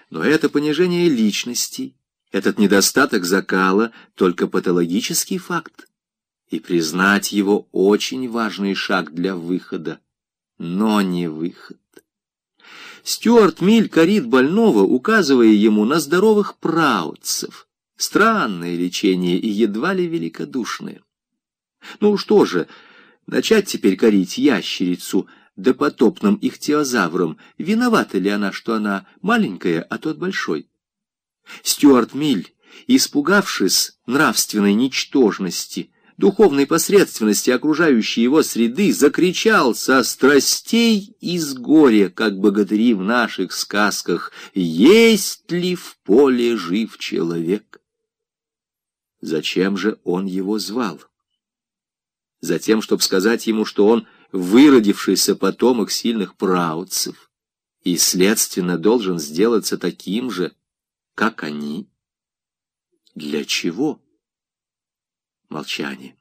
Но это понижение личности, этот недостаток закала — только патологический факт, и признать его очень важный шаг для выхода, но не выход. Стюарт Миль корит больного, указывая ему на здоровых праотцев. Странное лечение и едва ли великодушное. Ну что же, начать теперь корить ящерицу допотопным ихтиозавром? Виновата ли она, что она маленькая, а тот большой? Стюарт Миль, испугавшись нравственной ничтожности, духовной посредственности окружающей его среды, закричал со страстей и с горя, как богатыри в наших сказках: «Есть ли в поле жив человек?» Зачем же он его звал? Затем, чтобы сказать ему, что он выродившийся потомок сильных праотцев и, следственно, должен сделаться таким же, как они. Для чего? Молчание.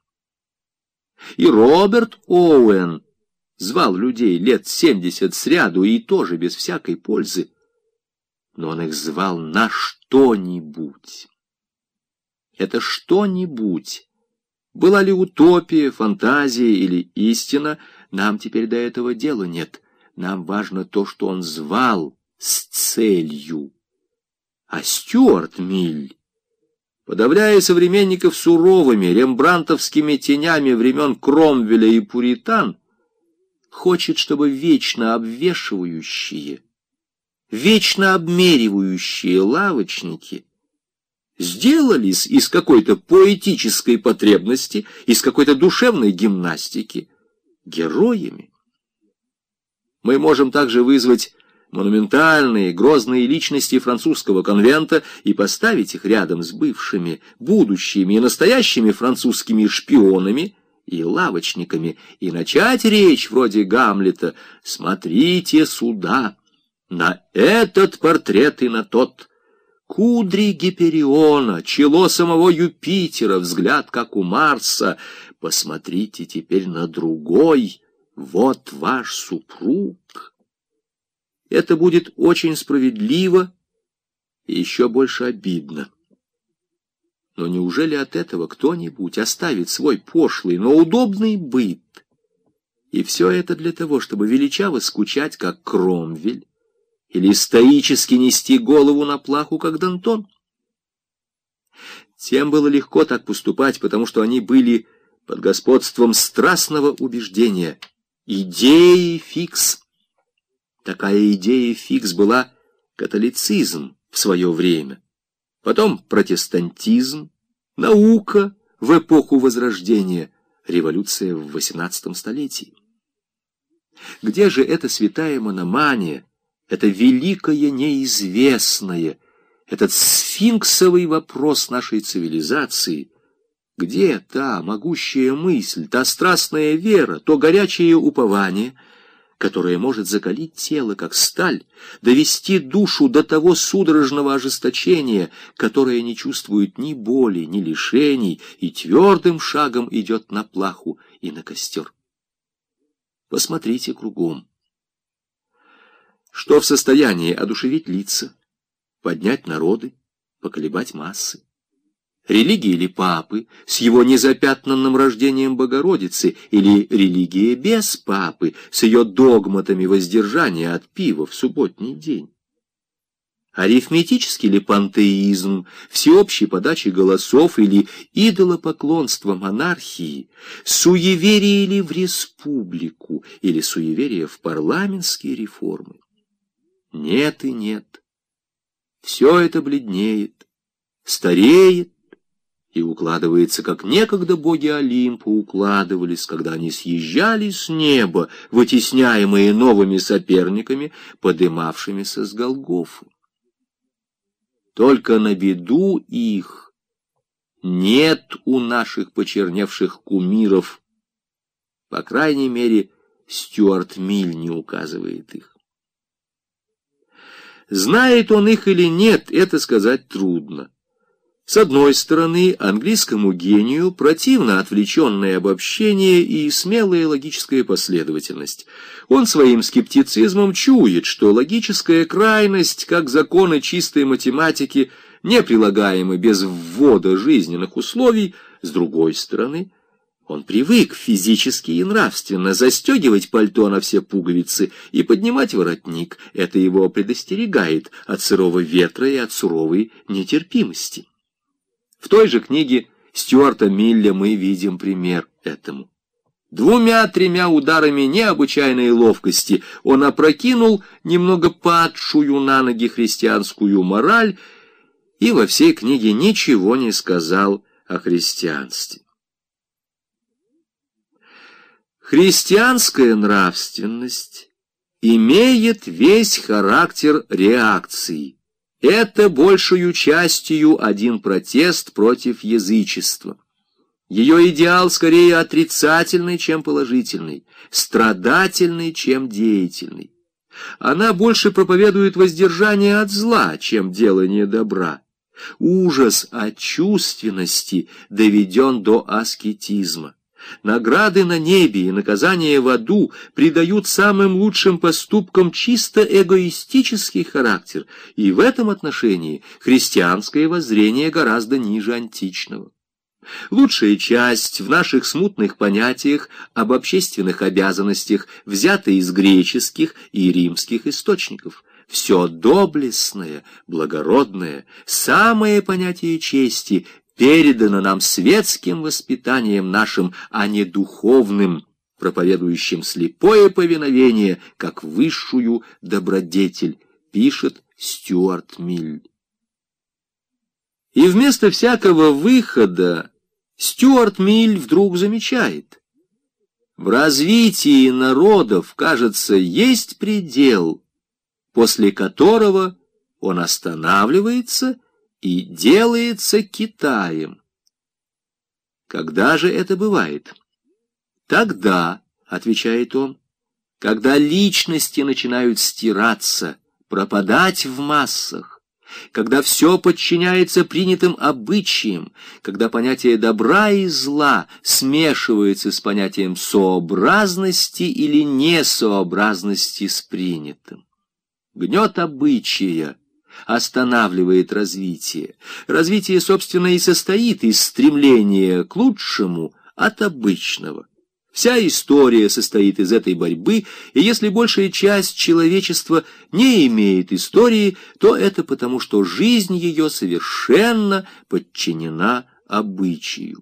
И Роберт Оуэн звал людей лет 70 сряду, и тоже без всякой пользы. Но он их звал на что-нибудь. Это что-нибудь, была ли утопия, фантазия или истина, нам теперь до этого дела нет. Нам важно то, что он звал с целью. А Стюарт Миль, подавляя современников суровыми рембрандтовскими тенями времен Кромвеля и пуритан, хочет, чтобы вечно обвешивающие, вечно обмеривающие лавочники сделались из какой-то поэтической потребности, из какой-то душевной гимнастики героями. Мы можем также вызвать монументальные, грозные личности французского конвента и поставить их рядом с бывшими, будущими и настоящими французскими шпионами и лавочниками, и начать речь вроде Гамлета: «Смотрите сюда, на этот портрет и на тот. Кудри Гипериона, чело самого Юпитера, взгляд, как у Марса. Посмотрите теперь на другой, вот ваш супруг». Это будет очень справедливо и еще больше обидно. Но неужели от этого кто-нибудь оставит свой пошлый, но удобный быт? И все это для того, чтобы величаво скучать, как Кромвель, или стоически нести голову на плаху, как Дантон? Тем было легко так поступать, потому что они были под господством страстного убеждения, идеи фикс. Такая идея фикс была католицизм в свое время, потом протестантизм, наука в эпоху Возрождения, революция в XVIII столетии. Где же эта святая мономания, это великое неизвестное, этот сфинксовый вопрос нашей цивилизации? Где та могущая мысль, та страстная вера, то горячее упование, которое может закалить тело, как сталь, довести душу до того судорожного ожесточения, которое не чувствует ни боли, ни лишений, и твердым шагом идет на плаху и на костер? Посмотрите кругом. Что в состоянии одушевить лица, поднять народы, поколебать массы? Религия или папы с его незапятнанным рождением Богородицы, или религия без папы с ее догматами воздержания от пива в субботний день? Арифметический ли пантеизм, всеобщей подачи голосов, или идолопоклонство монархии, суеверие ли в республику, или суеверие в парламентские реформы? Нет и нет. Все это бледнеет, стареет, и укладывается, как некогда боги Олимпа укладывались, когда они съезжали с неба, вытесняемые новыми соперниками, подымавшимися с Голгофы. Только на беду их нет у наших почерневших кумиров, по крайней мере, Стюарт Миль не указывает их. Знает он их или нет, это сказать трудно. С одной стороны, английскому гению противно отвлеченное обобщение и смелая логическая последовательность. Он своим скептицизмом чует, что логическая крайность, как законы чистой математики, не прилагаемы без ввода жизненных условий. С другой стороны, он привык физически и нравственно застегивать пальто на все пуговицы и поднимать воротник. Это его предостерегает от сырого ветра и от суровой нетерпимости. В той же книге Стюарта Милля мы видим пример этому. 2-3 ударами необычайной ловкости он опрокинул немного падшую на ноги христианскую мораль и во всей книге ничего не сказал о христианстве. Христианская нравственность имеет весь характер реакции. Это большую частью один протест против язычества. Ее идеал скорее отрицательный, чем положительный, страдательный, чем деятельный. Она больше проповедует воздержание от зла, чем делание добра. Ужас от чувственности доведен до аскетизма. Награды на небе и наказания в аду придают самым лучшим поступкам чисто эгоистический характер, и в этом отношении христианское воззрение гораздо ниже античного. Лучшая часть в наших смутных понятиях об общественных обязанностях взята из греческих и римских источников. Все доблестное, благородное, самое понятие чести передано нам светским воспитанием нашим, а не духовным, проповедующим слепое повиновение как высшую добродетель, пишет Стюарт Миль. И вместо всякого выхода Стюарт Миль вдруг замечает: в развитии народов, кажется, есть предел, после которого он останавливается и делается Китаем. Когда же это бывает? Тогда, отвечает он, когда личности начинают стираться, пропадать в массах, когда все подчиняется принятым обычаям, когда понятие добра и зла смешивается с понятием сообразности или несообразности с принятым. Гнет обычая останавливает развитие. Развитие, собственно, и состоит из стремления к лучшему от обычного. Вся история состоит из этой борьбы, и если большая часть человечества не имеет истории, то это потому, что жизнь ее совершенно подчинена обычаю.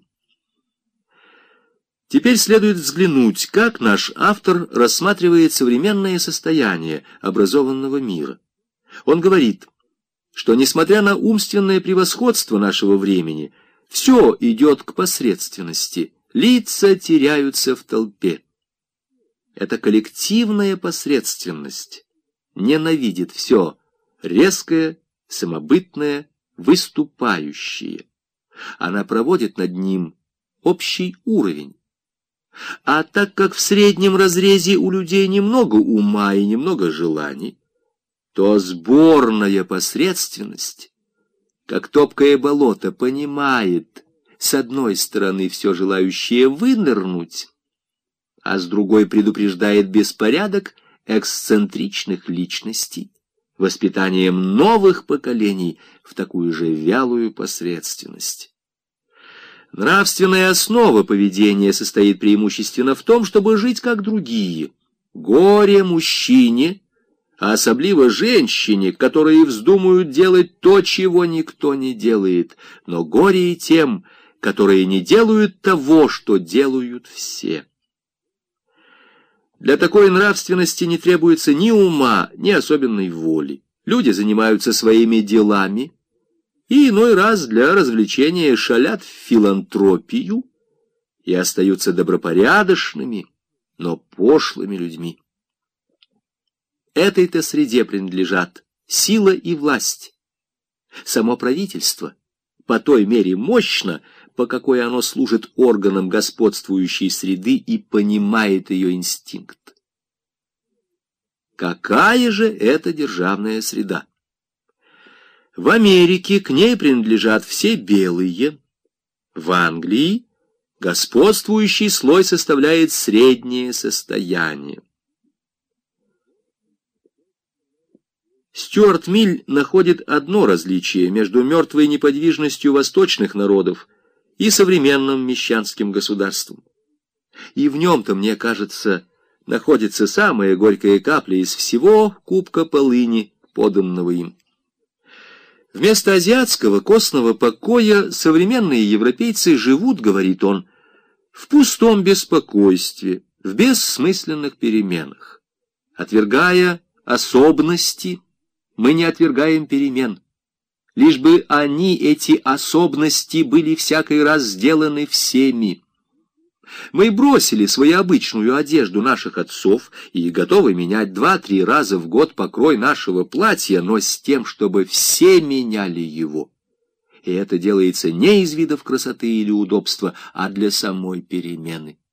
Теперь следует взглянуть, как наш автор рассматривает современное состояние образованного мира. Он говорит, что, несмотря на умственное превосходство нашего времени, все идет к посредственности, лица теряются в толпе. Эта коллективная посредственность ненавидит все резкое, самобытное, выступающее. Она проводит над ним общий уровень. А так как в среднем разрезе у людей немного ума и немного желаний, то сборная посредственность, как топкое болото, понимает, с одной стороны, все желающее вынырнуть, а с другой предупреждает беспорядок эксцентричных личностей, воспитанием новых поколений в такую же вялую посредственность. Нравственная основа поведения состоит преимущественно в том, чтобы жить как другие. Горе мужчине, а особливо женщине, которые вздумают делать то, чего никто не делает, но горе и тем, которые не делают того, что делают все. Для такой нравственности не требуется ни ума, ни особенной воли. Люди занимаются своими делами и иной раз для развлечения шалят в филантропию и остаются добропорядочными, но пошлыми людьми. Этой-то среде принадлежат сила и власть. Само правительство по той мере мощно, по какой оно служит органам господствующей среды и понимает ее инстинкт. Какая же это державная среда? В Америке к ней принадлежат все белые. В Англии господствующий слой составляет среднее состояние. Стюарт Миль находит одно различие между мертвой неподвижностью восточных народов и современным мещанским государством. И в нем-то, мне кажется, находится самая горькая капля из всего кубка полыни, поданного им. Вместо азиатского костного покоя современные европейцы живут, говорит он, в пустом беспокойстве, в бессмысленных переменах. Отвергая особенности, мы не отвергаем перемен. Лишь бы они, эти особенности, были всякий раз сделаны всеми. Мы бросили свою обычную одежду наших отцов и готовы менять 2-3 раза в год покрой нашего платья, но с тем, чтобы все меняли его. И это делается не из видов красоты или удобства, а для самой перемены.